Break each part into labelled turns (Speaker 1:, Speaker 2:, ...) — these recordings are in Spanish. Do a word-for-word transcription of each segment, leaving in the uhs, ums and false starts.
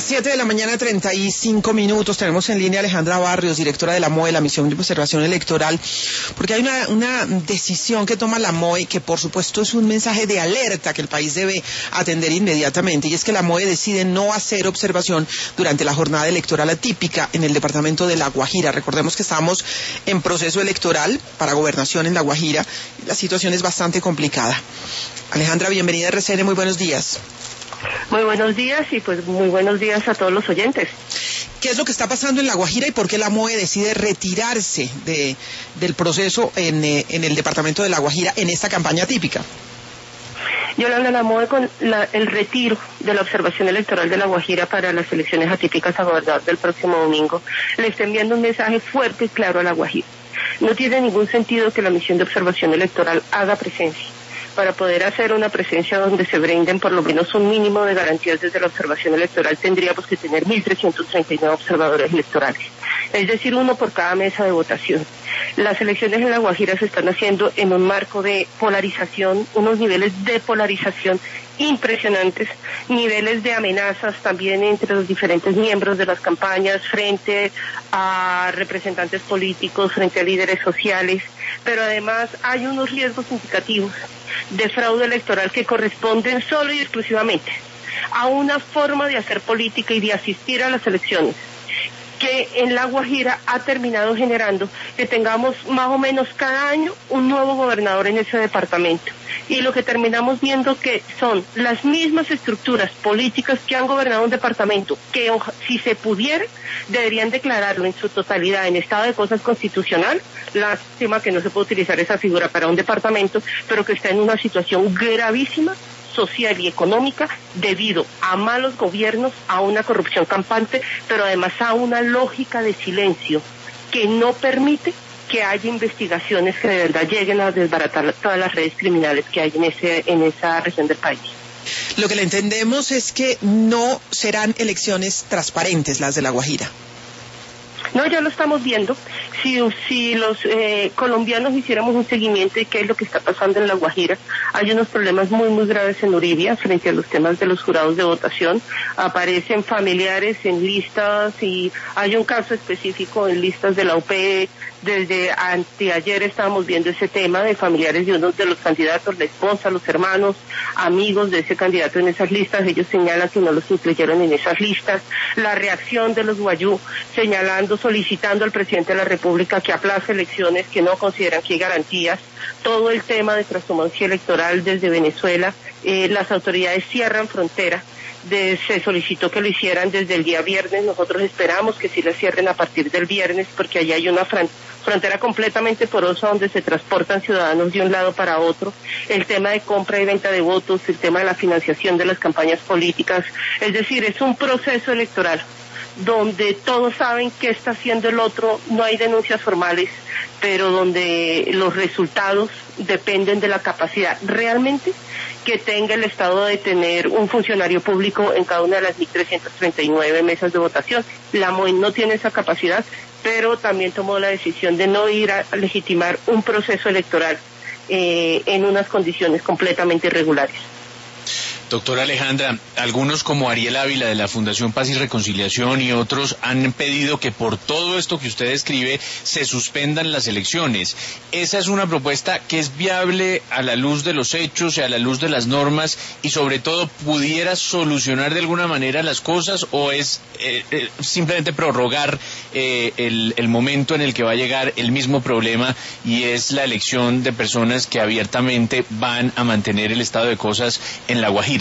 Speaker 1: Siete de la mañana, treinta y cinco minutos. Tenemos en línea a Alejandra Barrios, directora de la M O E, la Misión de Observación Electoral, porque hay una, una decisión que toma la M O E que, por supuesto, es un mensaje de alerta que el país debe atender inmediatamente, y es que la M O E decide no hacer observación durante la jornada electoral atípica en el departamento de La Guajira. Recordemos que estamos en proceso electoral para gobernación en La Guajira y la situación es bastante complicada. Alejandra, bienvenida a R C N, muy buenos días.
Speaker 2: Muy buenos días y pues muy buenos días a todos los oyentes.
Speaker 1: ¿Qué es lo que está pasando en La Guajira y por qué la M O E decide retirarse de, del proceso en, eh, en el departamento de La Guajira en esta campaña típica?
Speaker 2: Yolanda, la M O E con la, el retiro de la observación electoral de La Guajira para las elecciones atípicas a gobernador del próximo domingo le está enviando un mensaje fuerte y claro a La Guajira. No tiene ningún sentido que la misión de observación electoral haga presencia. Para poder hacer una presencia donde se brinden por lo menos un mínimo de garantías desde la observación electoral, tendríamos que tener mil trescientos treinta y nueve observadores electorales, es decir, uno por cada mesa de votación. Las elecciones en La Guajira se están haciendo en un marco de polarización, unos niveles de polarización impresionantes, niveles de amenazas también entre los diferentes miembros de las campañas frente a representantes políticos, frente a líderes sociales, pero además hay unos riesgos significativos de fraude electoral que corresponden solo y exclusivamente a una forma de hacer política y de asistir a las elecciones que en La Guajira ha terminado generando que tengamos más o menos cada año un nuevo gobernador en ese departamento. Y lo que terminamos viendo que son las mismas estructuras políticas que han gobernado un departamento, que si se pudiera, deberían declararlo en su totalidad en estado de cosas constitucional. Lástima que no se puede utilizar esa figura para un departamento, pero que está en una situación gravísima social y económica debido a malos gobiernos, a una corrupción campante, pero además a una lógica de silencio que no permite que haya investigaciones que de verdad lleguen a desbaratar todas las redes criminales que hay en ese en esa región del país.
Speaker 1: Lo que le entendemos es que no serán elecciones transparentes las de La Guajira.
Speaker 2: No, ya lo estamos viendo. Si, si los eh, colombianos hiciéramos un seguimiento de qué es lo que está pasando en La Guajira, hay unos problemas muy, muy graves en Uribia frente a los temas de los jurados de votación. Aparecen familiares en listas y hay un caso específico en listas de la U P. Desde anteayer estábamos viendo ese tema de familiares de uno de los candidatos, la esposa, los hermanos, amigos de ese candidato en esas listas. Ellos señalan que no los incluyeron en esas listas. La reacción de los guayú señalando, solicitando al presidente de la República que aplace elecciones que no consideran que hay garantías. Todo el tema de trashumancia electoral desde Venezuela. Eh, las autoridades cierran frontera. De, se solicitó que lo hicieran desde el día viernes. Nosotros esperamos que sí la cierren a partir del viernes, porque allá hay una fran frontera completamente porosa donde se transportan ciudadanos de un lado para otro. El tema de compra y venta de votos, el tema de la financiación de las campañas políticas, es decir, es un proceso electoral donde todos saben qué está haciendo el otro, no hay denuncias formales, pero donde los resultados dependen de la capacidad realmente que tenga el Estado de tener un funcionario público en cada una de las mil trescientas treinta y nueve mesas de votación. La M O E no tiene esa capacidad, pero también tomó la decisión de no ir a legitimar un proceso electoral eh, en unas condiciones completamente irregulares.
Speaker 3: Doctora Alejandra, algunos como Ariel Ávila de la Fundación Paz y Reconciliación y otros han pedido que por todo esto que usted describe se suspendan las elecciones. ¿Esa es una propuesta que es viable a la luz de los hechos y a la luz de las normas y sobre todo pudiera solucionar de alguna manera las cosas o es eh, eh, simplemente prorrogar eh, el, el momento en el que va a llegar el mismo problema y es la elección de personas que abiertamente van a mantener el estado de cosas en La Guajira?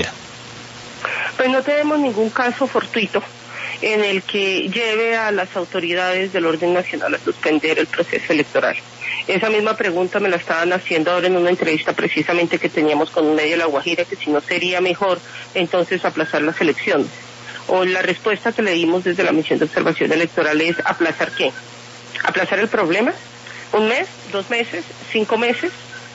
Speaker 2: Pues no tenemos ningún caso fortuito en el que lleve a las autoridades del orden nacional a suspender el proceso electoral. Esa misma pregunta me la estaban haciendo ahora en una entrevista precisamente que teníamos con un medio de La Guajira, que si no sería mejor entonces aplazar las elecciones. O la respuesta que le dimos desde la misión de observación electoral es ¿aplazar qué? ¿Aplazar el problema? ¿Un mes? ¿Dos meses? ¿Cinco meses?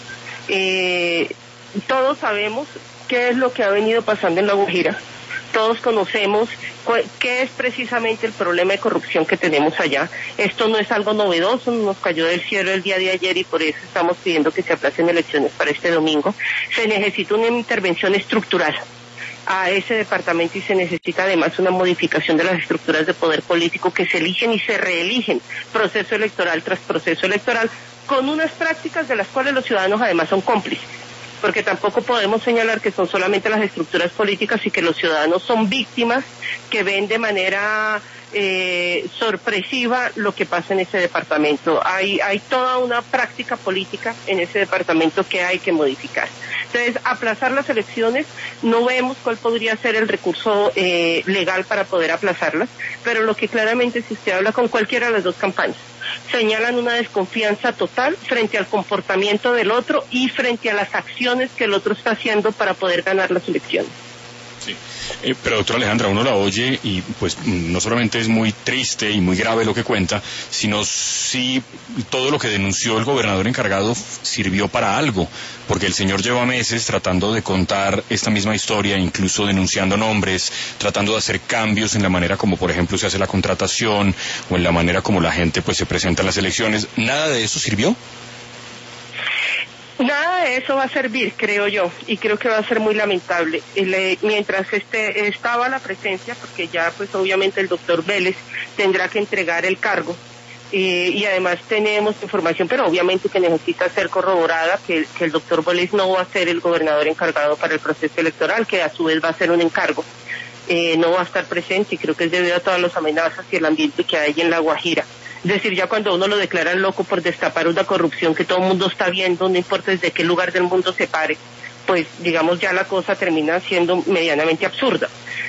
Speaker 2: Eh, todos sabemos qué es lo que ha venido pasando en La Guajira. Todos conocemos qué es precisamente el problema de corrupción que tenemos allá. Esto no es algo novedoso, nos cayó del cielo el día de ayer y por eso estamos pidiendo que se aplacen elecciones para este domingo. Se necesita una intervención estructural a ese departamento y se necesita además una modificación de las estructuras de poder político que se eligen y se reeligen proceso electoral tras proceso electoral con unas prácticas de las cuales los ciudadanos además son cómplices, porque tampoco podemos señalar que son solamente las estructuras políticas y que los ciudadanos son víctimas que ven de manera eh, sorpresiva lo que pasa en ese departamento. Hay, hay toda una práctica política en ese departamento que hay que modificar. Entonces, aplazar las elecciones, no vemos cuál podría ser el recurso eh, legal para poder aplazarlas, pero lo que claramente, si usted habla con cualquiera de las dos campañas, señalan una desconfianza total frente al comportamiento del otro y frente a las acciones que el otro está haciendo para poder ganar las elecciones.
Speaker 4: Sí. Eh, pero doctora Alejandra, uno la oye y pues no solamente es muy triste y muy grave lo que cuenta, sino si todo lo que denunció el gobernador encargado sirvió para algo, porque el señor lleva meses tratando de contar esta misma historia, incluso denunciando nombres, tratando de hacer cambios en la manera como por ejemplo se hace la contratación o en la manera como la gente pues se presenta en las elecciones. ¿Nada de eso sirvió?
Speaker 2: Nada de eso va a servir, creo yo, y creo que va a ser muy lamentable. El, mientras este, estaba la presencia, porque ya pues obviamente el doctor Vélez tendrá que entregar el cargo, eh, y además tenemos información, pero obviamente que necesita ser corroborada, que, que el doctor Vélez no va a ser el gobernador encargado para el proceso electoral, que a su vez va a ser un encargo, eh, no va a estar presente, y creo que es debido a todas las amenazas y el ambiente que hay en La Guajira. Es decir, ya cuando uno lo declara loco por destapar una corrupción que todo el mundo está viendo, no importa desde qué lugar del mundo se pare, pues digamos ya la cosa termina siendo medianamente absurda.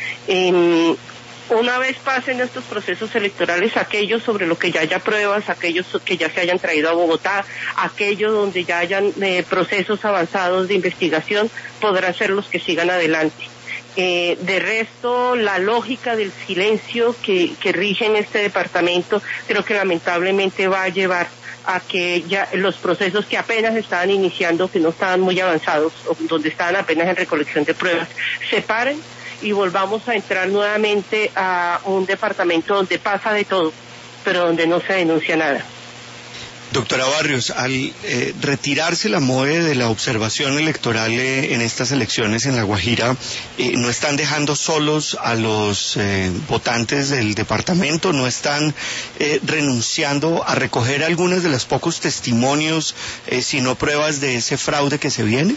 Speaker 2: Eh, una vez pasen estos procesos electorales, aquellos sobre lo que ya haya pruebas, aquellos que ya se hayan traído a Bogotá, aquellos donde ya hayan eh, procesos avanzados de investigación, podrán ser los que sigan adelante. Eh, de resto, la lógica del silencio que, que rige en este departamento creo que lamentablemente va a llevar a que ya los procesos que apenas estaban iniciando, que no estaban muy avanzados, o donde estaban apenas en recolección de pruebas, se paren y volvamos a entrar nuevamente a un departamento donde pasa de todo, pero donde no se denuncia nada.
Speaker 5: Doctora Barrios, al eh, retirarse la M O E de la observación electoral eh, en estas elecciones en La Guajira, eh, ¿no están dejando solos a los eh, votantes del departamento? ¿No están eh, renunciando a recoger algunos de los pocos testimonios, eh, si no pruebas de ese fraude que se viene?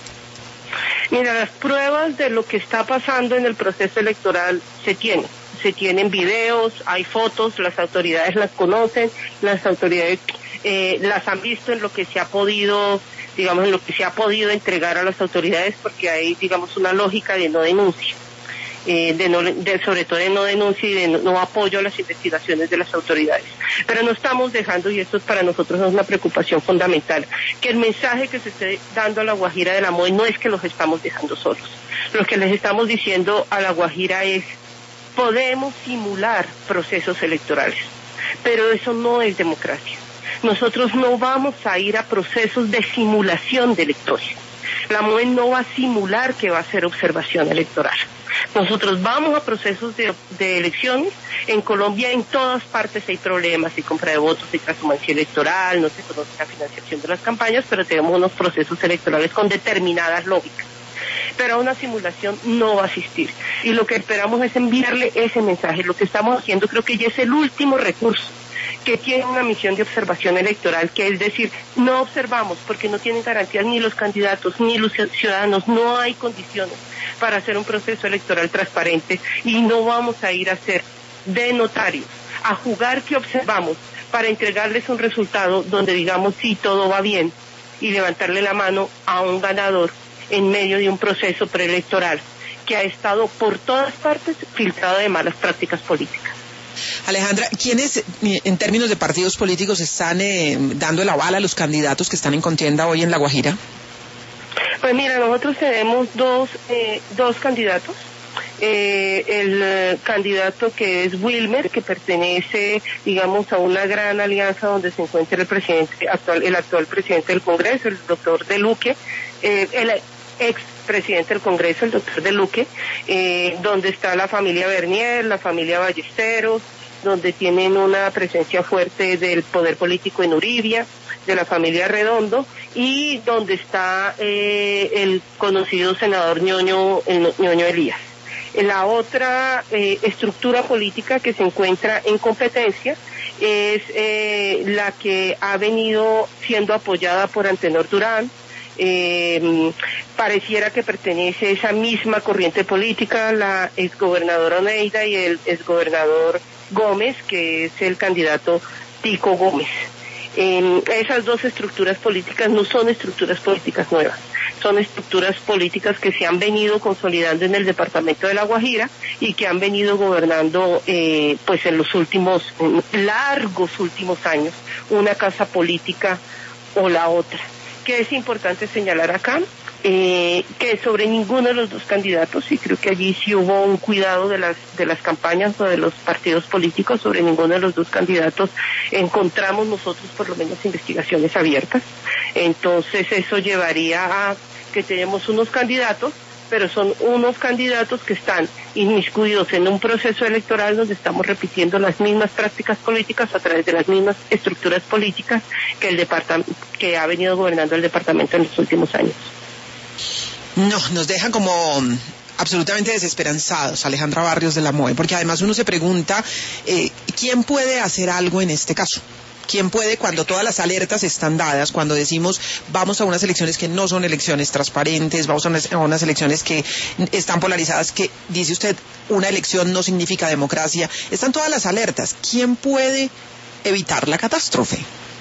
Speaker 2: Mira, las pruebas de lo que está pasando en el proceso electoral se tienen. Se tienen videos, hay fotos, las autoridades las conocen, las autoridades eh, las han visto en lo que se ha podido, digamos, en lo que se ha podido entregar a las autoridades, porque hay, digamos, una lógica de no denuncia, eh, de no, de, sobre todo de no denuncia y de no, no apoyo a las investigaciones de las autoridades. Pero no estamos dejando, y esto para nosotros es una preocupación fundamental, que el mensaje que se esté dando a La Guajira de la M O E no es que los estamos dejando solos. Lo que les estamos diciendo a La Guajira es: podemos simular procesos electorales, pero eso no es democracia. Nosotros no vamos a ir a procesos de simulación de electores. La M O E no va a simular que va a hacer observación electoral. Nosotros vamos a procesos de, de elecciones. En Colombia en todas partes hay problemas, hay compra de votos, hay transhumancia electoral, no se conoce la financiación de las campañas, pero tenemos unos procesos electorales con determinadas lógicas. Pero una simulación no va a asistir. Y lo que esperamos es enviarle ese mensaje. Lo que estamos haciendo creo que ya es el último recurso que tiene una misión de observación electoral, que es decir, no observamos porque no tienen garantías ni los candidatos ni los ciudadanos, no hay condiciones para hacer un proceso electoral transparente, y no vamos a ir a ser de notarios, a jugar que observamos para entregarles un resultado donde digamos sí, todo va bien, y levantarle la mano a un ganador en medio de un proceso preelectoral que ha estado por todas partes filtrado de malas prácticas políticas.
Speaker 1: Alejandra, ¿quiénes en términos de partidos políticos están eh, dando el aval a los candidatos que están en contienda hoy en La Guajira?
Speaker 2: Pues mira, nosotros tenemos dos, eh, dos candidatos. Eh, el eh, candidato que es Wilmer, que pertenece, digamos, a una gran alianza donde se encuentra el presidente actual, el actual presidente del Congreso, el doctor De Luque, eh, el ex presidente del Congreso, el doctor De Luque, eh, donde está la familia Bernier, la familia Ballesteros, donde tienen una presencia fuerte del poder político en Uribia, de la familia Redondo, y donde está eh, el conocido senador Ñoño, el Ñoño Elías. La otra eh, estructura política que se encuentra en competencia es eh, la que ha venido siendo apoyada por Antenor Durán. Eh, pareciera que pertenece a esa misma corriente política, la exgobernadora Oneida y el exgobernador Gómez, que es el candidato Tico Gómez. Eh, esas dos estructuras políticas no son estructuras políticas nuevas, son estructuras políticas que se han venido consolidando en el departamento de La Guajira y que han venido gobernando eh, pues en los últimos, largos últimos años, una casa política o la otra. ¿Qué es importante señalar acá? Eh, que sobre ninguno de los dos candidatos, y creo que allí sí hubo un cuidado de las de las campañas o de los partidos políticos, sobre ninguno de los dos candidatos encontramos nosotros por lo menos investigaciones abiertas. Entonces eso llevaría a que tenemos unos candidatos, pero son unos candidatos que están inmiscuidos en un proceso electoral donde estamos repitiendo las mismas prácticas políticas a través de las mismas estructuras políticas que el departamento que ha venido gobernando el departamento en los últimos años.
Speaker 1: No, nos dejan como absolutamente desesperanzados, Alejandra Barrios de la M O E, porque además uno se pregunta, eh, ¿quién puede hacer algo en este caso? ¿Quién puede cuando todas las alertas están dadas, cuando decimos vamos a unas elecciones que no son elecciones transparentes, vamos a unas, a unas elecciones que están polarizadas, que dice usted, una elección no significa democracia, están todas las alertas, ¿quién puede evitar la catástrofe?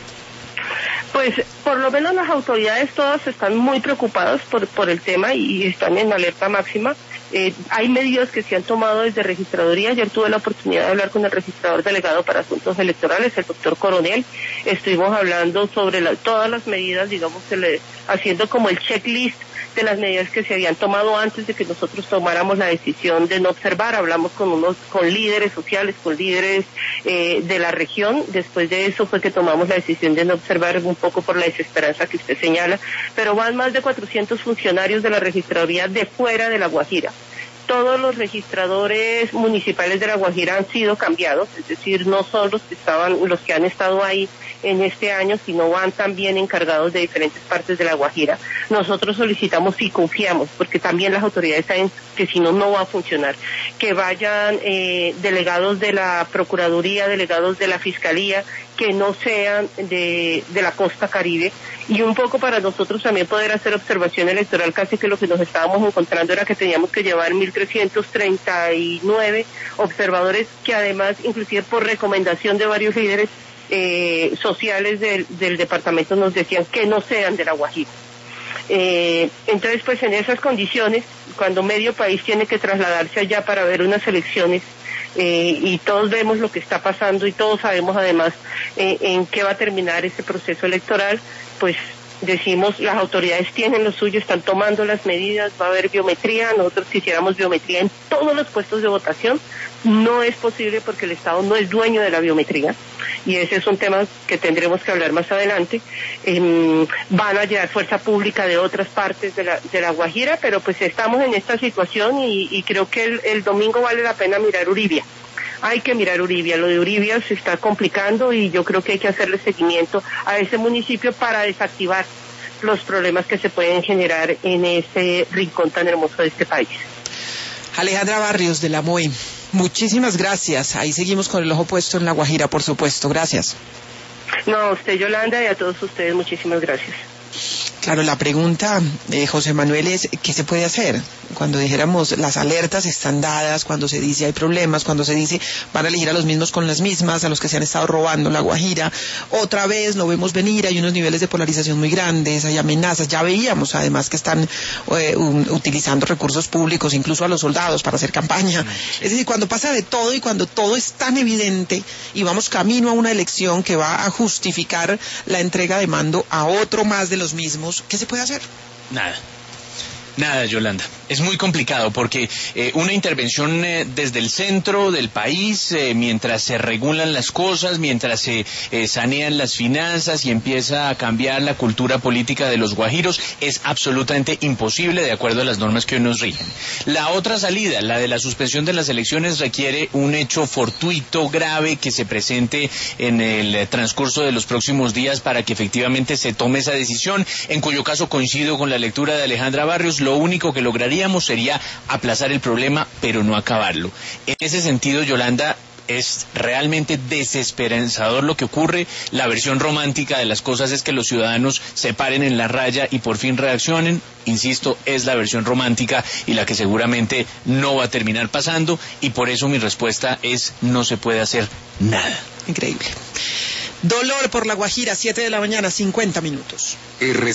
Speaker 2: Pues por lo menos las autoridades todas están muy preocupadas por, por el tema y están en alerta máxima. Eh, hay medidas que se han tomado desde registraduría. Ayer tuve la oportunidad de hablar con el registrador delegado para asuntos electorales, el doctor Coronel. Estuvimos hablando sobre la, todas las medidas, digamos, se le, haciendo como el checklist de las medidas que se habían tomado antes de que nosotros tomáramos la decisión de no observar. Hablamos con unos, con líderes sociales, con líderes eh, de la región. Después de eso fue que tomamos la decisión de no observar, un poco por la desesperanza que usted señala. Pero van más de cuatrocientos funcionarios de la registraduría de fuera de La Guajira. Todos los registradores municipales de La Guajira han sido cambiados, es decir, no son los que estaban, los que han estado ahí en este año, sino van también encargados de diferentes partes de La Guajira. Nosotros solicitamos y confiamos, porque también las autoridades saben que si no, no va a funcionar, que vayan eh, delegados de la Procuraduría, delegados de la Fiscalía, que no sean de, de la costa Caribe, y un poco para nosotros también poder hacer observación electoral. Casi que lo que nos estábamos encontrando era que teníamos que llevar mil trescientos treinta y nueve observadores, que además, inclusive por recomendación de varios líderes eh, sociales del, del departamento, nos decían que no sean de La Guajira. Eh, entonces, pues en esas condiciones, cuando medio país tiene que trasladarse allá para ver unas elecciones, Eh, y todos vemos lo que está pasando y todos sabemos además eh, en qué va a terminar este proceso electoral, pues decimos, las autoridades tienen lo suyo, están tomando las medidas, va a haber biometría. Nosotros quisiéramos biometría en todos los puestos de votación, no es posible porque el Estado no es dueño de la biometría, y ese es un tema que tendremos que hablar más adelante. Eh, van a llegar fuerza pública de otras partes de la, de la Guajira, pero pues estamos en esta situación y, y creo que el, el domingo vale la pena mirar Uribia. Hay que mirar Uribia, lo de Uribia se está complicando y yo creo que hay que hacerle seguimiento a ese municipio para desactivar los problemas que se pueden generar en ese rincón tan hermoso de este país.
Speaker 1: Alejandra Barrios de la M O E, muchísimas gracias. Ahí seguimos con el ojo puesto en La Guajira, por supuesto. Gracias.
Speaker 2: No, a usted, Yolanda, y a todos ustedes, muchísimas gracias.
Speaker 1: Claro, la pregunta, eh, José Manuel, es ¿qué se puede hacer? Cuando dijéramos las alertas están dadas, cuando se dice hay problemas, cuando se dice van a elegir a los mismos con las mismas, a los que se han estado robando La Guajira, otra vez lo vemos venir, hay unos niveles de polarización muy grandes, hay amenazas, ya veíamos además que están eh, um, utilizando recursos públicos, incluso a los soldados para hacer campaña. Es decir, cuando pasa de todo y cuando todo es tan evidente y vamos camino a una elección que va a justificar la entrega de mando a otro más de los mismos, ¿qué se puede hacer?
Speaker 3: Nada. Nada, Yolanda. Es muy complicado porque eh, una intervención eh, desde el centro del país, eh, mientras se regulan las cosas, mientras se eh, sanean las finanzas y empieza a cambiar la cultura política de los guajiros, es absolutamente imposible de acuerdo a las normas que hoy nos rigen. La otra salida, la de la suspensión de las elecciones, requiere un hecho fortuito, grave, que se presente en el eh, transcurso de los próximos días para que efectivamente se tome esa decisión, en cuyo caso coincido con la lectura de Alejandra Barrios. Lo único que lograríamos sería aplazar el problema, pero no acabarlo. En ese sentido, Yolanda, es realmente desesperanzador lo que ocurre. La versión romántica de las cosas es que los ciudadanos se paren en la raya y por fin reaccionen. Insisto, es la versión romántica y la que seguramente no va a terminar pasando, y por eso mi respuesta es: no se puede hacer nada.
Speaker 1: Increíble. Dolor por La Guajira, siete de la mañana, cincuenta minutos.